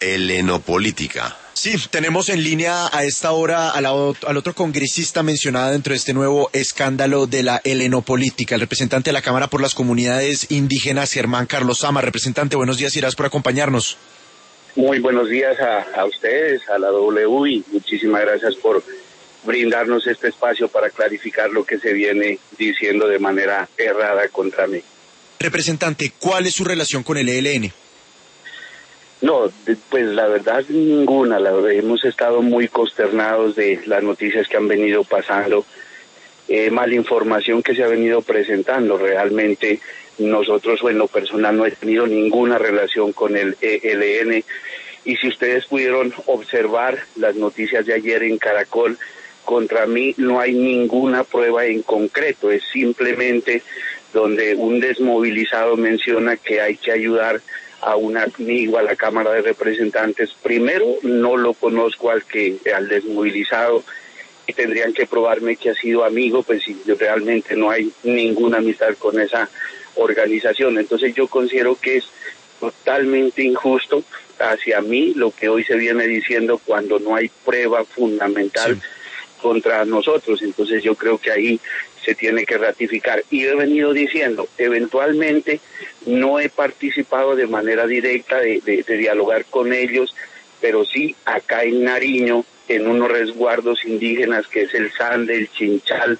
helenopolítica. Sí, tenemos en línea a esta hora al otro congresista mencionado dentro de este nuevo escándalo de la helenopolítica, el representante de la Cámara por las Comunidades Indígenas, Germán Carlos Sama. Representante, buenos días y gracias por acompañarnos. Muy buenos días a ustedes, a la W, y muchísimas gracias por brindarnos este espacio para clarificar lo que se viene diciendo de manera errada contra mí. Representante, ¿cuál es su relación con el ELN? No, pues la verdad ninguna. Hemos estado muy consternados de las noticias que han venido pasando, mala información que se ha venido presentando. Realmente nosotros, o en lo personal, no he tenido ninguna relación con el ELN, y si ustedes pudieron observar las noticias de ayer en Caracol, contra mí no hay ninguna prueba en concreto, es simplemente donde un desmovilizado menciona que hay que ayudar a un amigo a la Cámara de Representantes. Primero, no lo conozco al desmovilizado, y tendrían que probarme que ha sido amigo, pues si realmente no hay ninguna amistad con esa organización. Entonces yo considero que es totalmente injusto hacia mí lo que hoy se viene diciendo cuando no hay prueba fundamental contra nosotros. Entonces yo creo que ahí se tiene que ratificar. Y he venido diciendo, eventualmente no he participado de manera directa de dialogar con ellos, pero sí acá en Nariño, en unos resguardos indígenas que es el Sande, el Chinchal,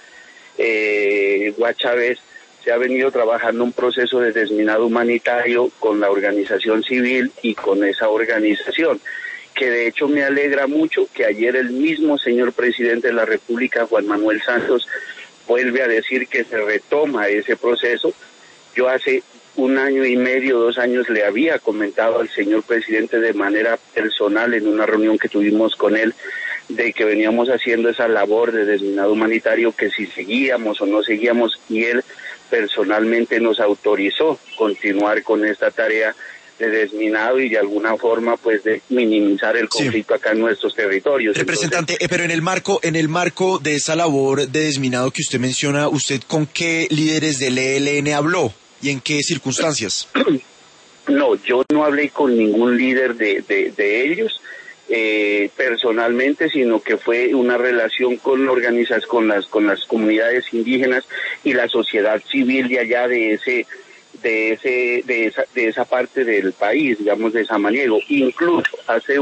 Guachavés, se ha venido trabajando un proceso de desminado humanitario con la organización civil y con esa organización, que de hecho me alegra mucho que ayer el mismo señor presidente de la República, Juan Manuel Santos, vuelve a decir que se retoma ese proceso. Yo hace 1 año y medio, 2 años, le había comentado al señor presidente de manera personal en una reunión que tuvimos con él, de que veníamos haciendo esa labor de desminado humanitario, que si seguíamos o no seguíamos, y él personalmente nos autorizó continuar con esta tarea de desminado y de alguna forma pues de minimizar el conflicto acá en nuestros territorios. Representante, entonces, pero en el marco de esa labor de desminado que usted menciona, ¿usted con qué líderes del ELN habló y en qué circunstancias? No, yo no hablé con ningún líder de ellos personalmente, sino que fue una relación con con las comunidades indígenas y la sociedad civil de allá de esa parte del país, digamos, de Samaniego. Incluso hace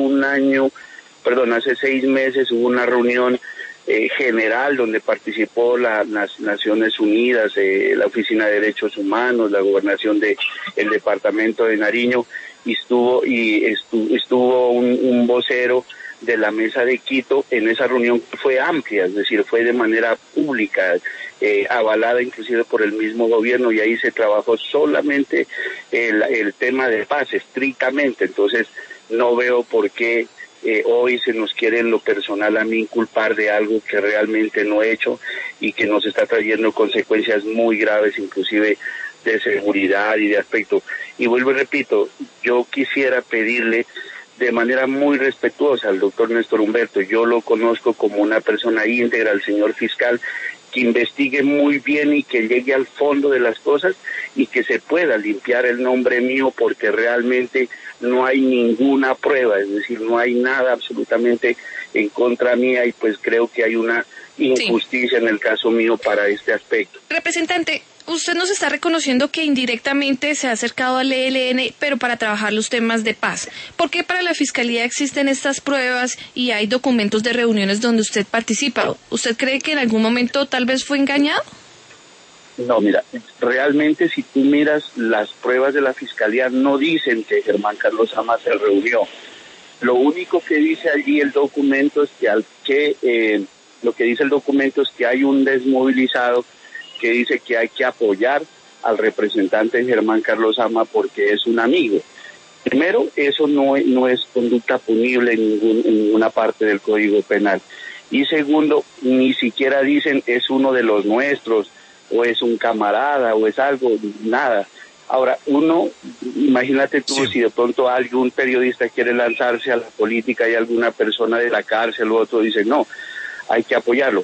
6 meses hubo una reunión general donde participó las Naciones Unidas, la Oficina de Derechos Humanos, la Gobernación el Departamento de Nariño, y estuvo un vocero de la Mesa de Quito. En esa reunión fue amplia, es decir, fue de manera pública, avalada inclusive por el mismo gobierno, y ahí se trabajó solamente el tema de paz, estrictamente. Entonces no veo por qué hoy se nos quiere en lo personal a mí inculpar de algo que realmente no he hecho y que nos está trayendo consecuencias muy graves, inclusive de seguridad y de aspecto. Y vuelvo y repito, yo quisiera pedirle de manera muy respetuosa al doctor Néstor Humberto, yo lo conozco como una persona íntegra, al señor fiscal, que investigue muy bien y que llegue al fondo de las cosas y que se pueda limpiar el nombre mío, porque realmente no hay ninguna prueba, es decir, no hay nada absolutamente en contra mía, y pues creo que hay una injusticia en el caso mío para este aspecto. Representante, usted nos está reconociendo que indirectamente se ha acercado al ELN, pero para trabajar los temas de paz. ¿Por qué para la Fiscalía existen estas pruebas y hay documentos de reuniones donde usted participa? ¿Usted cree que en algún momento tal vez fue engañado? No, mira, realmente si tú miras las pruebas de la Fiscalía, no dicen que Germán Carlos Sama se reunió. Lo único que dice allí el documento es lo que dice el documento es que hay un desmovilizado que dice que hay que apoyar al representante Germán Carlos Sama porque es un amigo. Primero, eso no es conducta punible en ninguna parte del Código Penal. Y segundo, ni siquiera dicen es uno de los nuestros, o es un camarada, o es algo, nada. Ahora, imagínate tú, si de pronto algún periodista quiere lanzarse a la política y alguna persona de la cárcel o otro dice, no, hay que apoyarlo.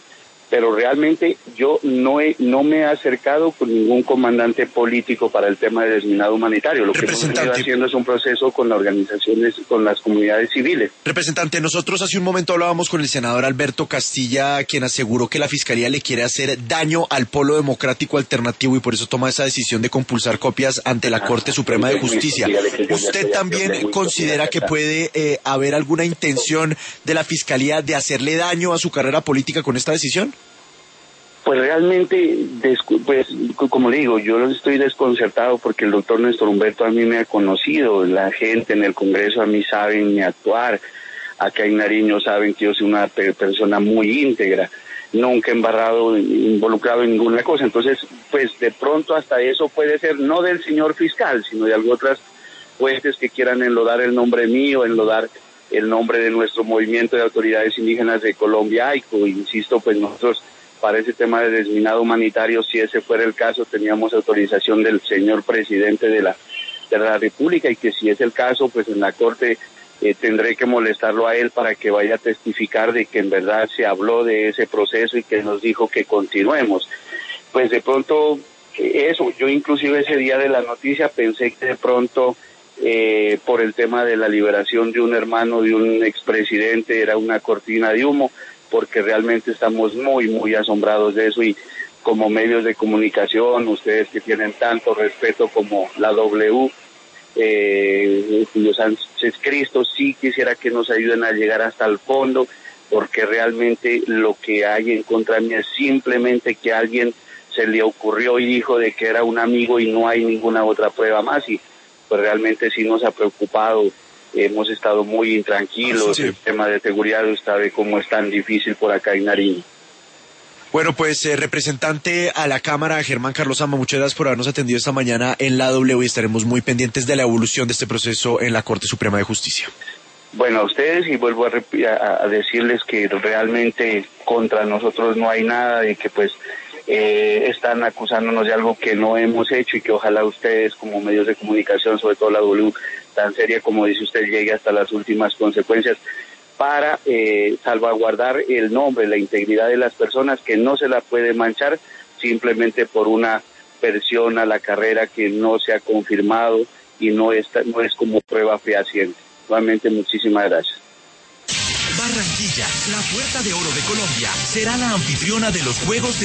pero realmente yo no me he acercado con ningún comandante político para el tema de desminado humanitario. Lo que hemos venido haciendo es un proceso con las organizaciones, con las comunidades civiles. Representante, nosotros hace un momento hablábamos con el senador Alberto Castilla, quien aseguró que la Fiscalía le quiere hacer daño al Polo Democrático Alternativo y por eso toma esa decisión de compulsar copias ante la Corte Suprema de Justicia. ¿Usted también considera que puede haber alguna intención de la Fiscalía de hacerle daño a su carrera política con esta decisión? Pues realmente, pues como le digo, yo estoy desconcertado porque el doctor Néstor Humberto a mí me ha conocido, la gente en el Congreso a mí saben mi actuar, acá en Nariño saben que yo soy una persona muy íntegra, nunca involucrado en ninguna cosa. Entonces, pues de pronto hasta eso puede ser no del señor fiscal, sino de algunas otras fuentes que quieran enlodar el nombre mío, enlodar el nombre de nuestro movimiento de autoridades indígenas de Colombia, AICO. Insisto, pues nosotros para ese tema de desminado humanitario, si ese fuera el caso, teníamos autorización del señor presidente de la República, y que si es el caso, pues en la Corte tendré que molestarlo a él para que vaya a testificar de que en verdad se habló de ese proceso y que nos dijo que continuemos. Pues de pronto, eso, yo inclusive ese día de la noticia pensé que de pronto por el tema de la liberación de un hermano de un expresidente era una cortina de humo, porque realmente estamos muy asombrados de eso, y como medios de comunicación, ustedes que tienen tanto respeto como la W, Julio Sánchez Cristo, sí quisiera que nos ayuden a llegar hasta el fondo, porque realmente lo que hay en contra mí es simplemente que a alguien se le ocurrió y dijo de que era un amigo y no hay ninguna otra prueba más, y pues realmente sí nos ha preocupado. Hemos estado muy intranquilos, sí. El tema de seguridad sabe cómo es tan difícil por acá en Nariño. Bueno, pues representante a la Cámara, Germán Carlos Zama, muchas gracias por habernos atendido esta mañana en la W, y estaremos muy pendientes de la evolución de este proceso en la Corte Suprema de Justicia. Bueno, a ustedes, y vuelvo a decirles que realmente contra nosotros no hay nada, y que pues están acusándonos de algo que no hemos hecho, y que ojalá ustedes como medios de comunicación, sobre todo la W, tan seria como dice usted, llegue hasta las últimas consecuencias para salvaguardar el nombre, la integridad de las personas, que no se la puede manchar simplemente por una versión a la carrera que no se ha confirmado y no es como prueba fehaciente. Nuevamente, muchísimas gracias. Barranquilla, la Puerta de Oro de Colombia, será la anfitriona de los Juegos de